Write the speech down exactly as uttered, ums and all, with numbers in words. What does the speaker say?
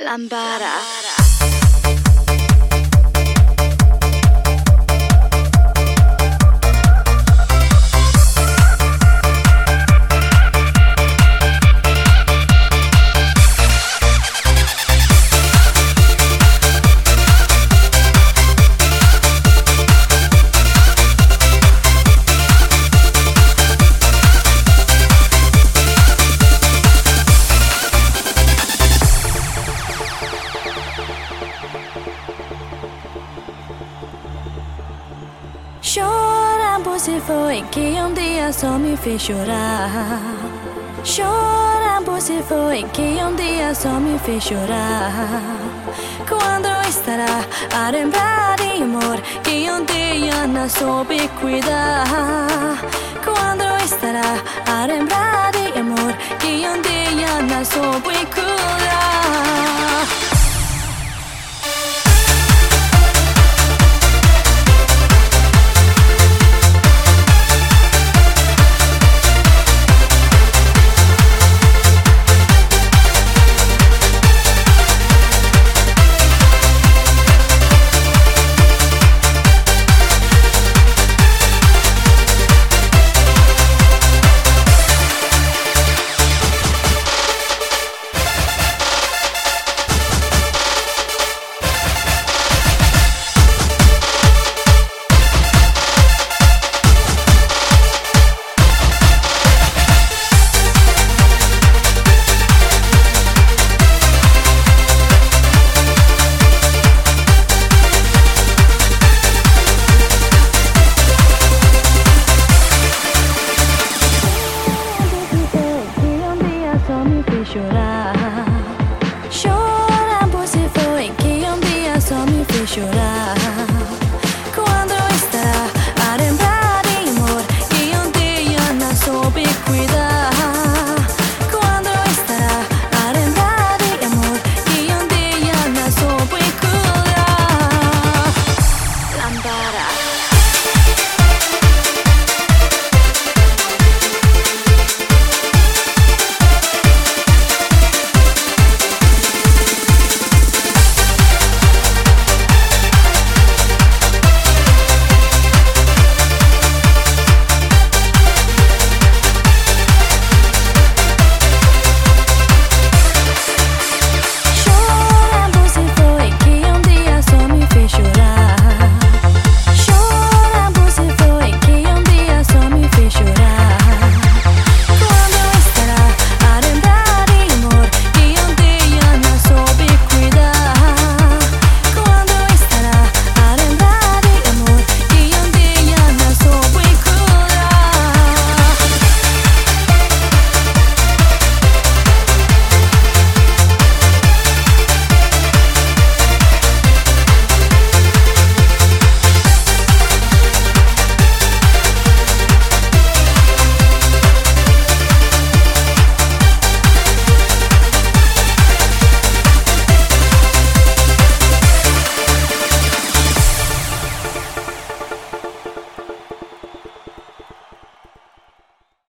Lambada. Chorando se foi que um dia só me fez chorar. Chorando se foi que um dia só me fez chorar. Quando estará a lembrar de amor que um dia não soube cuidar? Quando estará a lembrar de amor que um dia não soube cuidar? Chorar, chorar, você foi que um dia só me fez chorar.